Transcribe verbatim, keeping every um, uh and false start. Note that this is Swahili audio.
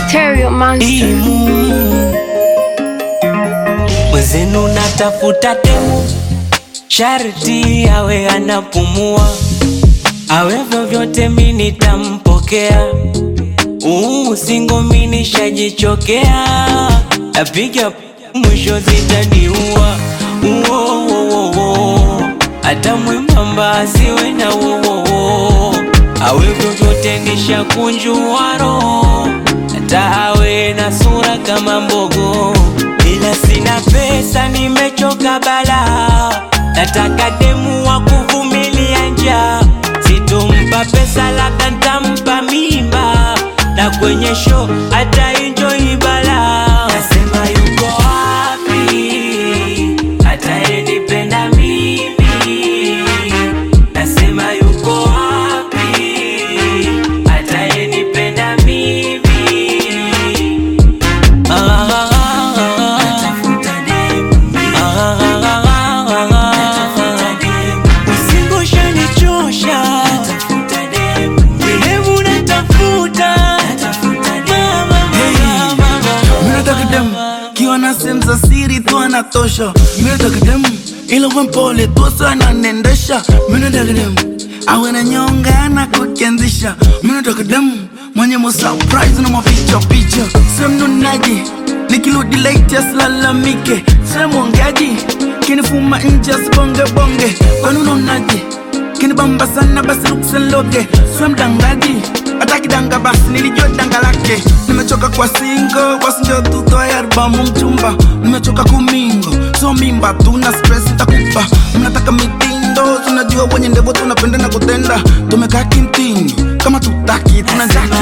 Stereo Monster. Mwezenu natafuta demu, sharti awe anapumua, awe vyovyote mimi nitampokea. Uu singo mimi nishajichokea, napiga mwisho zitaniua. Uo uo uo, hata mwembamba asiwe na uo, awe vyovyote nishakunjua roho, hata awe na sura kama mbogo. Ila sina pesa, nimechoka bala, nataka demu wa kuvumilia njaa. Sitompa pesa, labda nitampa mimba, na kwenye show hata enjoy bala. Nasema yuko wapi atayenipenda mimi? Nasema yuko wapi atayenipenda mimi? Ah, Senza siri tu anatosha. Mimi nataka demu ila mpole tu sana nendesha. Mimi nataka demu awe na nyonga na kukianzisha. Mimi nataka demu mwenye mo surprise na mapicha picha. Sema mnunaji nikirudi late asilalamike. Sema mwongeaji kinifuma nje asibonge bonge. Kwa nini unaje kinibamba sana basi luksenloge. Sema mdangaji ataki danga basi nilijua danga lake. Nimechoka kwa singo basi njoo tutoe albamu mchumba. Nimechoka kumingo so mimba tuna stress takupa. Mnataka mitindo tunajua wenye ndevo tunapenda na kutenda. Tumekaa kintini kama tutaki tunajaka